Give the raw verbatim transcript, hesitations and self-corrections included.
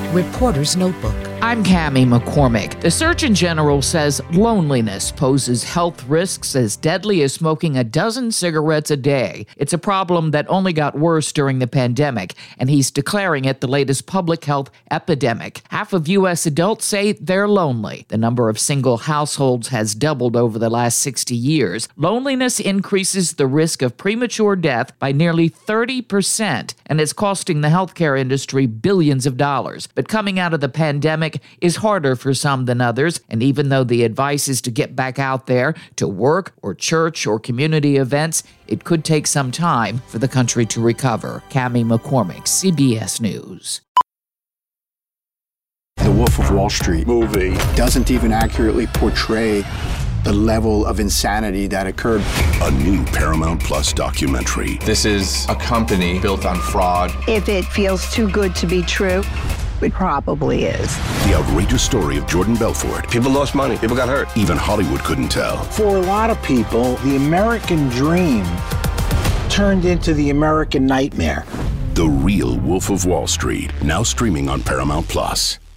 Reporter's Notebook. I'm Cammie McCormick. The Surgeon General says loneliness poses health risks as deadly as smoking a dozen cigarettes a day. It's a problem that only got worse during the pandemic, and he's declaring it the latest public health epidemic. Half of U S adults say they're lonely. The number of single households has doubled over the last sixty years. Loneliness increases the risk of premature death by nearly thirty percent, and it's costing the healthcare industry billions of dollars. But coming out of the pandemic is harder for some than others, and even though the advice is to get back out there to work or church or community events, it could take some time for the country to recover. Cammie McCormick, C B S News. The Wolf of Wall Street movie doesn't even accurately portray the level of insanity that occurred. A new Paramount Plus documentary. This is a company built on fraud. If it feels too good to be true, it probably is. The outrageous story of Jordan Belfort. People lost money. People got hurt. Even Hollywood couldn't tell. For a lot of people, the American dream turned into the American nightmare. The Real Wolf of Wall Street, now streaming on Paramount Plus.